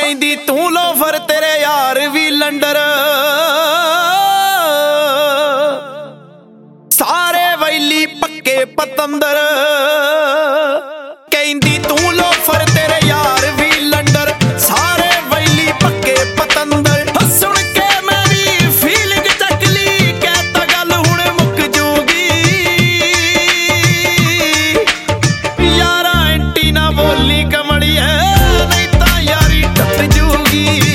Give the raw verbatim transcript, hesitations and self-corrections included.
ਕਹਿੰਦੀ ਤੂੰ ਲੋਫਰ तेरे यार भी लंडर सारे वैली पक्के पतंदर कहती तू लोफर तेरे यार भी लंडर सारे वैली पक्के पतंदर सुन के मैं भी फीलिंग चकली कहता गल हुण मुक जूगी यारा एंटी ना बोली कमड़ी है नहीं तां यारी टप जूगी।